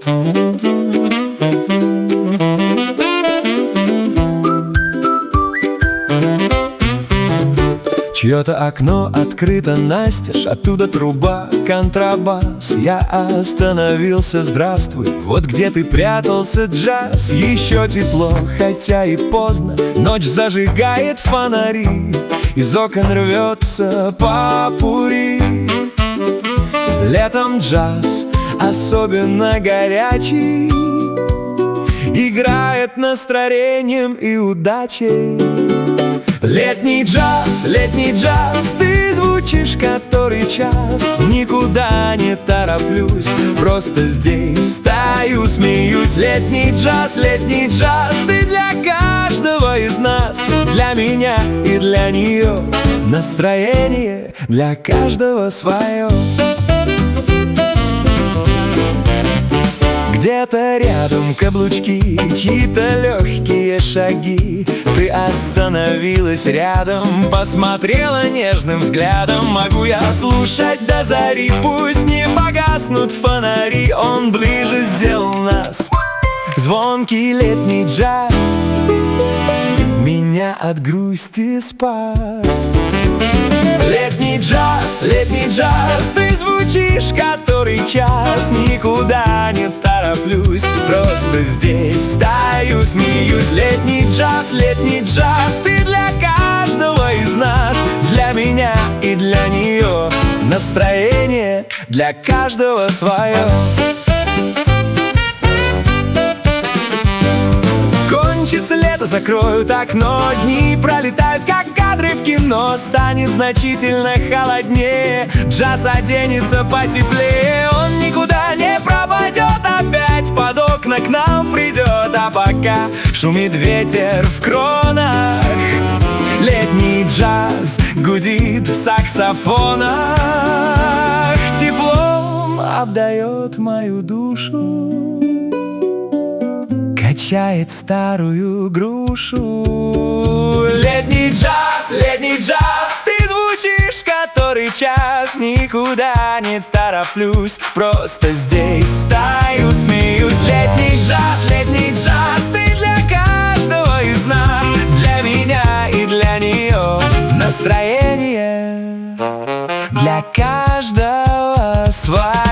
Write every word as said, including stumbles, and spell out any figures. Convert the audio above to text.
Чье-то окно открыто настежь, оттуда труба, контрабас. Я остановился, здравствуй, вот где ты прятался, джаз. Еще тепло, хотя и поздно, ночь зажигает фонари, из окон рвется попурри. Летом джаз особенно горячий, играет настроением и удачей. Летний джаз, летний джаз, ты звучишь который час. Никуда не тороплюсь, просто здесь стою, смеюсь. Летний джаз, летний джаз, ты для каждого из нас, для меня и для нее. Настроение для каждого свое. Где-то рядом каблучки, чьи-то легкие шаги. Ты остановилась рядом, посмотрела нежным взглядом. Могу я слушать до зари, пусть не погаснут фонари. Он ближе сделал нас, звонкий летний джаз меня от грусти спас. Летний джаз, летний джаз, ты звучишь который час. Никуда не тороплюсь, просто здесь стою, смеюсь. Летний джаз, летний джаз, ты для каждого из нас, для меня и для нее. Настроение для каждого свое. Кончится лето, закроют окно, дни пролетают, как кадры в кино. Станет значительно холоднее, джаз оденется потеплее. Он никуда не пропадет, опять под окна к нам придет. А пока шумит ветер в кронах, летний джаз гудит в саксофонах. Теплом обдает мою душу, качает старую грушу. Летний джаз, летний джаз, ты звучишь который час. Никуда не тороплюсь, просто здесь стою, смеюсь. Летний джаз, летний джаз, ты для каждого из нас, для меня и для нее. Настроение для каждого свое.